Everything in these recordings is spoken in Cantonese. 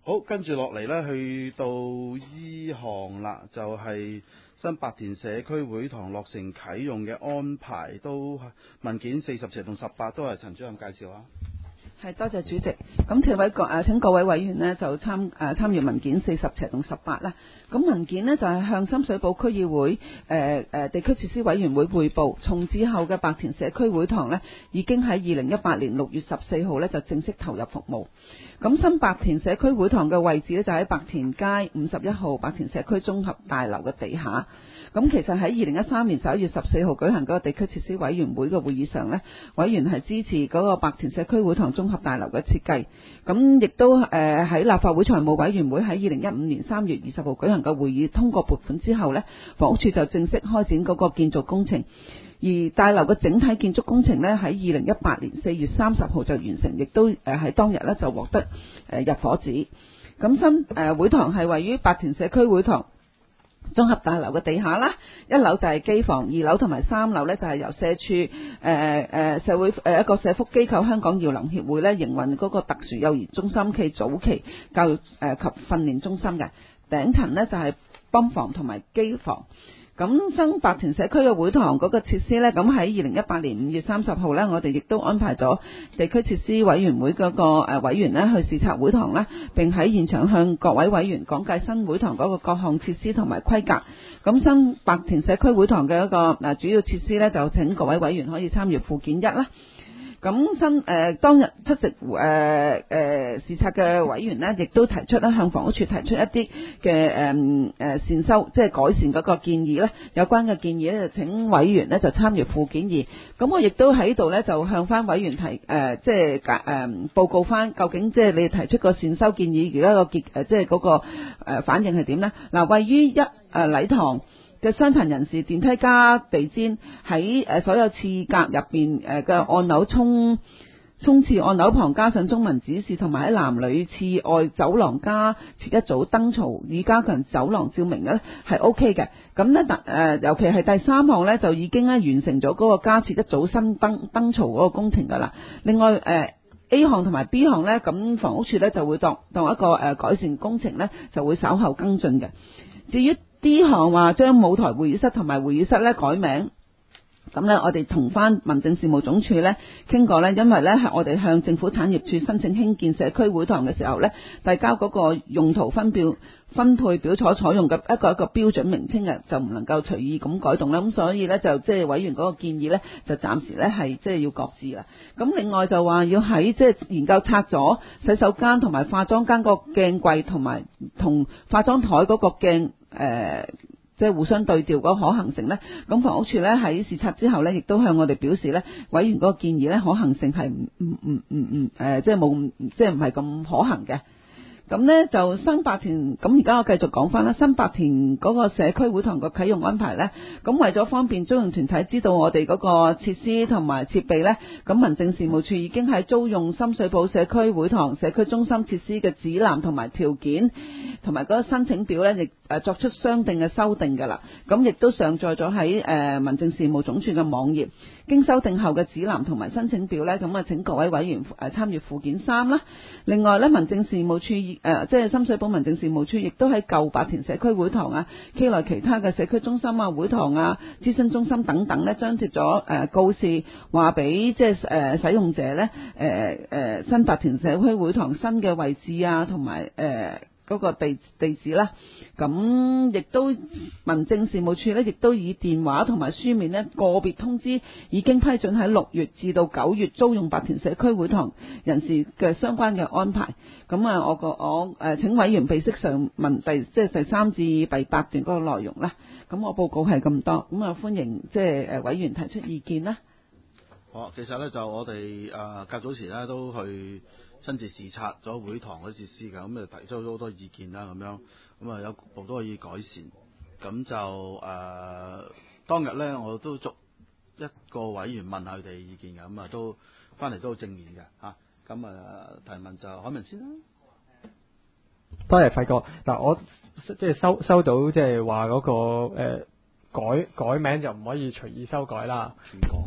好，跟住落嚟呢，去到依項啦，就係新白田社區會堂落成啟用嘅安排，都文件40同18都係陳主任介紹啊。 係，多謝主席。咁請各位委員呢就參與文件40同18啦。咁文件呢就係向深水埗區議會地區設施委員會匯報，重置後嘅白田社區會堂呢已經喺2018年6月14號呢就正式投入服務。咁新白田社區會堂嘅位置呢就喺白田街51號白田社區綜合大樓嘅地下。咁其實喺2013年11月14號舉行嗰個地區設施委員會嘅會議上呢，委員係支持嗰個白田社區會堂綜合大樓嘅設計。咁亦都喺立法會財務委員會喺2015年3月20號舉行嘅會議通過撥款之後呢，房屋署就正式開展嗰個建造工程。而大樓嘅整體建築工程呢，喺2018年4月30號就完成，亦都喺當日呢就獲得入伙紙。咁新會堂係位於白田社區會堂綜合大樓嘅地下啦，1樓就係機房，2樓同埋3樓呢就係由社署社會一個社福機構香港耀能協會呢營運嗰個特殊幼兒中心暨早期教育及訓練中心嘅。頂層呢就係泵房同埋機房。咁新白田社區嘅會堂嗰個設施呢，咁喺2018年5月30號呢，我哋亦都安排咗地區設施委員會嗰個委員呢去視察會堂啦，並喺現場向各位委員講解新會堂嗰個各項設施同埋規格。咁新白田社區會堂嘅一個主要設施呢，就請各位委員可以參閱附件1啦。咁當日出席視察嘅委員呢，亦都提出咧向房屋署提出一啲嘅善修，即係改善嗰個建議咧。有關嘅建議咧，就請委員呢就參閱附件2。咁我亦都喺度呢，就向翻委員報告翻究竟即係你提出個善修建議而家個即係嗰個反應係點呢？嗱，位於禮堂嘅傷殘人士電梯加地氈喺所有廁格入邊嘅按鈕沖廁按鈕旁加上中文指示，同埋喺男女廁外走廊加設一組燈槽以加強走廊照明呢係 OK 嘅。咁呢尤其係第3項呢，就已經咧完成咗嗰個加設一組新燈槽嗰個工程噶啦。另外A 項同埋 B 項呢，咁房屋署呢就會當一個改善工程呢，就會稍後跟進嘅。至於D 項話將舞台會議室同埋會議室咧改名，咁呢，我哋同翻民政事務總署呢傾過呢，因為呢係我哋向政府產業署申請興建社區會堂嘅時候呢，遞交嗰個用途分配表所採用嘅一個標準名稱嘅，就唔能夠隨意咁改動啦。咁所以呢，就即係委員嗰個建議呢，就暫時呢係即係要擱置啦。咁另外就話要喺即係研究拆咗洗手間同埋化妝間個鏡櫃同埋同化妝台嗰個鏡即係互相對調嗰個可行性呢。咁房屋署呢喺視察之後呢，亦都向我哋表示呢，委員嗰個建議呢可行性係即係冇即係唔係咁可行嘅。咁呢就新白田，咁而家我繼續講翻啦。新白田嗰個社區會堂個啟用安排呢，咁為咗方便租用團體知道我哋嗰個設施同埋設備呢，咁民政事務處已經喺租用深水埗社區會堂社區中心設施嘅指南同埋條件同埋嗰個申請表呢，亦作出相應嘅修訂㗎啦。咁亦都上載咗喺民政事務總署嘅網頁。經修訂後嘅指南同埋申請表呢，咁請各位委員參閱附件3啦。另外呢，民政事務處即係深水埗民政事務處亦都喺舊白田社區會堂啊、區內其他嘅社區中心啊、會堂啊、諮詢中心等等呢，張貼咗告示，話俾即係使用者呢，新白田社區會堂新嘅位置啊，同埋嗰個地址啦。咁亦都民政事務處呢，亦都以電話同埋書面呢個別通知已經批准喺6月至到9月租用白田社區會堂人士嘅相關嘅安排。咁我請委員備悉上文第3至第8段嗰個內容啦。咁我報告係咁多，咁歡迎即係委員提出意見啦。 好，其實呢，就我哋較早時呢都去親自視察咗會堂嗰啲設施㗎，咁就提出咗好多意見啦，咁樣咁有局部都可以改善。咁就當日呢，我都逐一個委員問下佢哋意見嘅，咁都翻嚟都好正面嘅嚇。咁提問就海文先啦。 多謝輝哥。嗱，我即係收到即係話嗰個改名就唔可以隨意修改啦。 全港嘅原來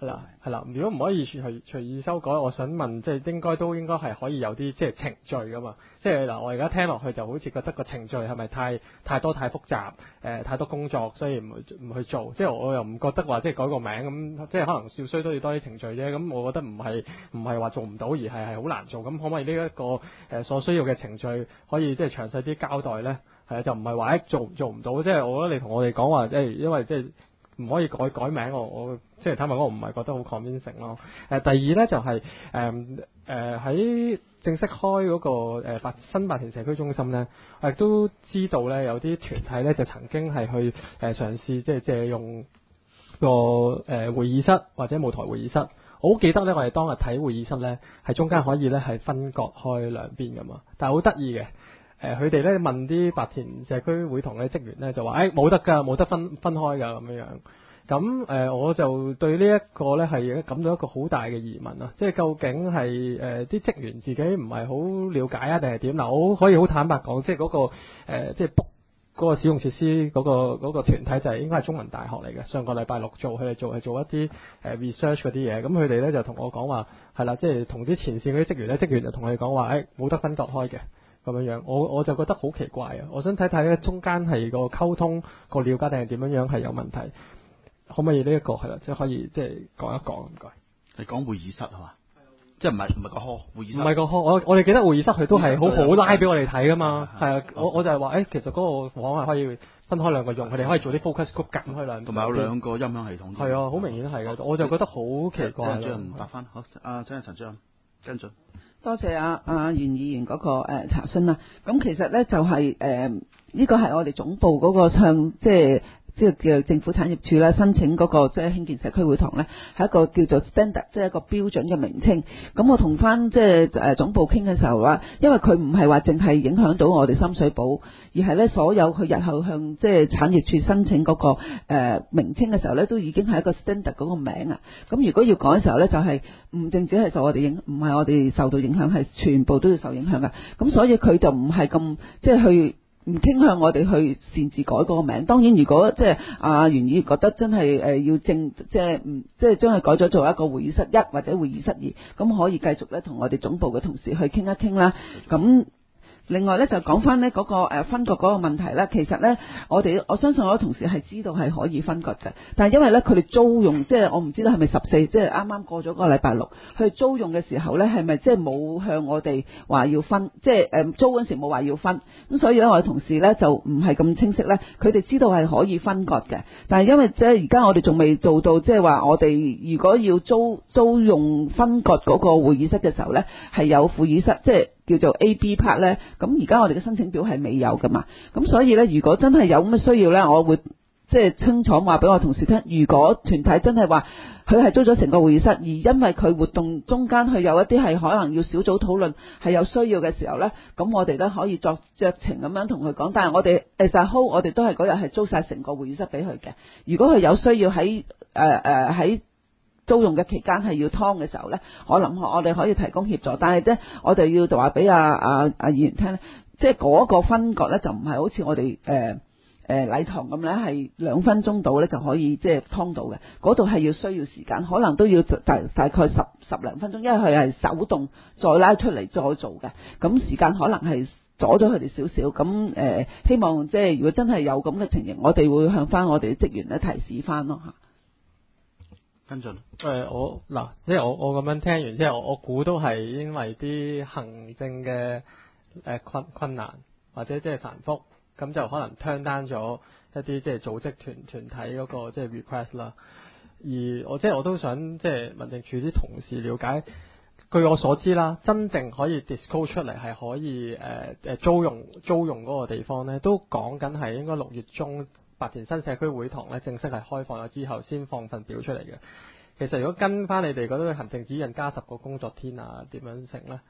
係啦，係啦。如果唔可以隨意修改，我想問，即係應該係可以有啲即係程序噶嘛？即係嗱，我而家聽落去就好似覺得個程序係咪太多太複雜，太多工作，所以唔去做。即係我又唔覺得話即係改個名咁，即係可能少需都要多啲程序啫。咁我覺得唔係話做唔到，而係好難做。咁可唔可以呢一個所需要嘅程序可以即係詳細啲交代咧？係啊，就唔係話做唔到。即係我覺得你同我哋講話，因為即係唔可以改名，我即係坦白講，我唔係覺得好 convincing 咯。第二咧就係喺正式開嗰個新白田社區中心咧，我亦都知道咧有啲團體咧就曾經係去嘗試即係借用個會議室或者舞台會議室。我好記得咧，我哋當日睇會議室咧係中間可以咧係分割開兩邊噶嘛，但係好得意嘅。佢哋咧問啲白田社區會堂嘅職員咧就話：冇得㗎，冇得分開㗎咁樣。咁我就對呢一個咧係感到一個好大嘅疑問啊！即係究竟係啲職員自己唔係好了解啊，定係點？嗱，我可以好坦白講，即係嗰個即係 book 嗰個使用設施嗰個團體就係應該係中文大學嚟嘅。上個禮拜六佢哋做一啲research 嗰啲嘢。咁佢哋咧就同我講話係啦，即係同啲前線嗰啲職員就同佢哋講話冇得分割開嘅。咁樣，我就覺得好奇怪啊！我想睇睇咧，中間係個溝通個了解定係點樣係有問題？可唔可以呢一個係啦，即係可以即係講一講唔該。 你講會議室係嘛？即係唔係個 hall 會議室？唔係個 hall，我哋記得會議室佢都係好拉俾我哋睇噶嘛。係啊，我就係話其實嗰個房係可以分開兩個用，佢哋可以做啲 focus group 隔開兩邊。同埋有兩個音響系統。係啊，好明顯係嘅，我就覺得好奇怪。陳主任答翻，好請陳主任跟進。 多謝袁議員嗰個查詢啦。咁其實咧就係呢個係我哋總部嗰個向即係叫政府產業署啦，申請嗰個即係興建社區會堂咧，係一個叫做 standard，即係一個標準嘅名稱。咁我同翻即係總部傾嘅時候話，因為佢唔係話淨係影響到我哋深水埗，而係咧所有佢日後向即係產業署申請嗰個名稱嘅時候咧，都已經係一個 standard 嗰個名啊。咁如果要改嘅時候咧，就係唔淨止係受我哋影，唔係我哋受到影響，係全部都要受影響㗎。咁所以佢就唔係咁即係去。唔傾向我哋去擅自改嗰個名。當然，如果即係袁議員覺得真係要即係將佢改咗做一個會議室1或者會議室2，咁可以繼續咧同我哋總部嘅同事去傾一傾啦。咁另外咧就講翻呢嗰個分割嗰個問題啦。其實咧我相信我啲同事係知道係可以分割嘅，但係因為咧佢哋租用即係我唔知道係咪14，即係啱啱過咗嗰個禮拜6，佢哋租用嘅時候咧係咪即係冇向我哋話要分，即係租嗰陣時冇話要分，咁所以咧我哋同事咧就唔係咁清晰咧，佢哋知道係可以分割嘅，但係因為即係而家我哋仲未做到，即係話我哋如果要租用分割嗰個會議室嘅時候咧，係有副議室，即係叫做 A、B part 咧，咁而家我哋嘅申請表係未有噶嘛，咁所以咧，如果真係有咁嘅需要咧，我會即係清楚話俾我同事聽，如果團體真係話佢係租咗成個會議室，而因為佢活動中間佢有一啲係可能要小組討論係有需要嘅時候咧，咁我哋都可以酌情咁樣同佢講，但係我哋as a whole我哋都係嗰日係租晒成個會議室俾佢嘅。如果佢有需要喺喺租用嘅期間係要劏嘅時候咧，可能我哋可以提供協助，但係咧我哋要就話俾阿議員聽咧，即係嗰個分割咧就唔係好似我哋禮堂咁咧係2分鐘到咧就可以即係劏到嘅，嗰度係要需要時間，可能都要大概十零分鐘，因為佢係手動再拉出嚟再做嘅，咁時間可能係阻咗佢哋少少，咁希望即係如果真係有咁嘅情形，我哋會向翻我哋職員咧提示翻咯嚇。 跟進即係我咁樣聽完之後，我估都係因為啲行政嘅困難或者即係繁複，咁就可能 turn down 咗一啲即係組織團體嗰個即係 request 啦。而我都想即係民政處啲同事了解，據我所知啦，真正可以 disclose 出嚟係可以租用嗰個地方咧，都講緊係應該6月中。白田新社區會堂咧正式係開放咗之後，先放份表出嚟嘅。其實如果跟翻你哋嗰啲行政指引加10個工作天啊，點樣成咧？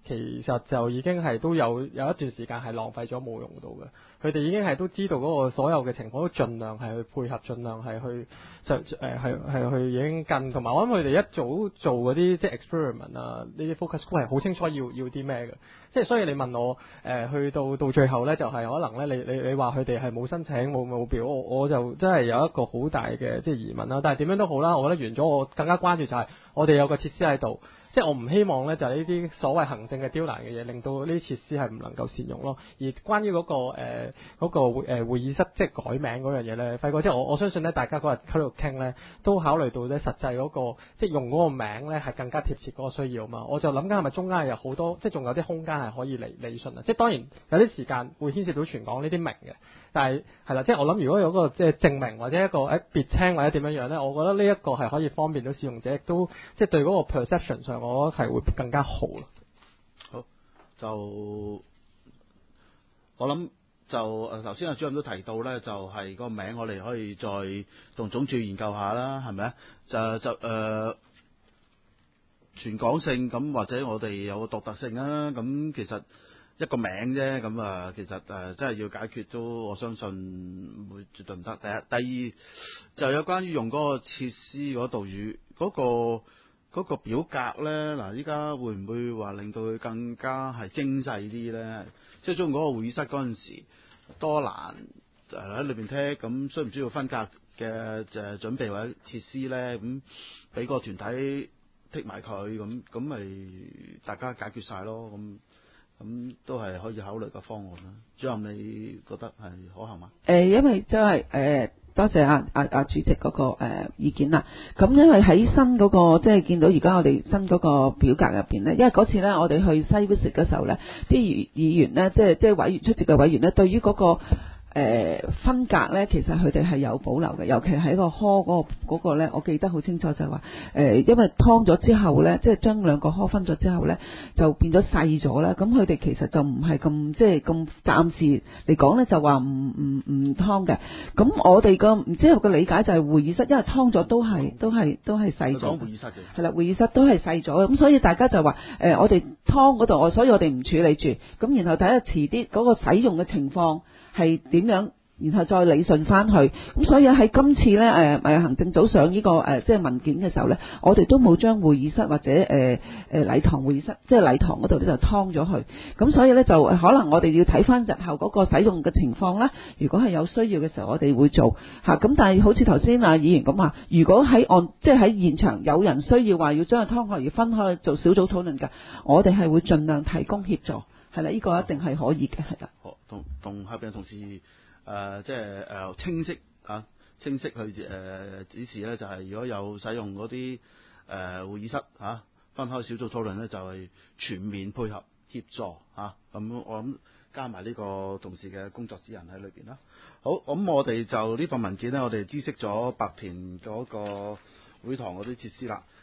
其實就已經係都有一段時間係浪費咗冇用到嘅。佢哋已經係都知道嗰個所有嘅情況，都盡量係去配合，盡量係去係去已經跟。同埋我諗佢哋一早做嗰啲即係 experiment 啊，呢啲 focus group 係好清楚要啲咩嘅。即係所以你問我去到最後咧，就係可能咧，你話佢哋係冇申請冇目標，我就真係有一個好大嘅即係疑問啦。但係點樣都好啦，我覺得完咗，我更加關注就係我哋有個設施喺度。即係我唔希望咧，就係呢啲所謂行政嘅刁難嘅嘢，令到呢啲設施係唔能夠善用咯。而關於嗰個會議室即係改名嗰樣嘢咧，輝哥，即係我相信咧，大家嗰日喺度傾咧，都考慮到咧實際嗰個即係用嗰個名咧係更加貼切嗰個需要嘛。我就諗緊係咪中間有好多即係仲有啲空間係可以理順啊？即係當然有啲時間會牽涉到全港呢啲名嘅，但係係啦，即係我諗如果有嗰個即係證明或者一個別稱或者點樣樣咧，我覺得呢一個係可以方便到使用者，亦都即係對嗰個 perception 上，我覺得係會更加好咯。 好，就我諗就頭先阿主任都提到咧，就係個名我哋可以再同總署研究下啦，係咪啊？全港性咁，或者我哋有個獨特性啊，咁其實一個名啫，咁啊，其實真係要解決都，我相信會絕對唔得。第一，第二就有關於用嗰個設施嗰度與嗰個表格咧，嗱，依家會唔會話令到佢更加係精細啲咧？即係將嗰個會議室嗰陣時多難喺裏邊聽，咁需唔需要分隔嘅準備或者設施咧？咁俾個團體剔埋佢，咁咪大家解決晒咯。咁都係可以考慮嘅方案啦。主任，你覺得係可行嗎？ 因為即係多謝阿主席嗰個意見啦。咁因為喺新嗰個即係見到而家我哋新嗰個表格入邊咧，因為嗰次咧我哋去西 visit 嘅時候咧，啲議員咧即係委員出席嘅委員咧，對於嗰個分隔咧，其實佢哋係有保留嘅，尤其喺個 hall 嗰個咧，我記得好清楚就係話因為劏咗之後咧，即係將兩個 hall 分咗之後咧，就變咗細咗啦。咁佢哋其實就唔係咁即係咁暫時嚟講咧，就話唔劏嘅。咁我哋個唔知有個理解就係會議室，因為劏咗都係細咗。 講會議室嘅。 係啦，會議室都係細咗，咁所以大家就話我哋劏嗰度，所以我哋唔處理住，咁然後睇下遲啲嗰個使用嘅情況係點樣，然後再理順翻去。咁所以喺今次咧行政組上呢個即係文件嘅時候咧，我哋都冇將會議室或者禮堂會議室，即係禮堂嗰度咧就劏咗去。咁所以咧就可能我哋要睇翻日後嗰個使用嘅情況啦。如果係有需要嘅時候，我哋會做嚇。咁但係好似頭先議員咁話，如果即係喺現場有人需要話要將佢劏開而分開做小組討論㗎，我哋係會盡量提供協助。係啦，呢個一定係可以嘅，係啦。 好，同下邊同事即係清晰去指示咧，就係如果有使用嗰啲會議室分開小組討論咧，就係全面配合協助咁我諗加埋呢個同事嘅工作指引喺裏邊啦。好，咁我哋就呢份文件咧，我哋知悉咗白田嗰個會堂嗰啲設施啦。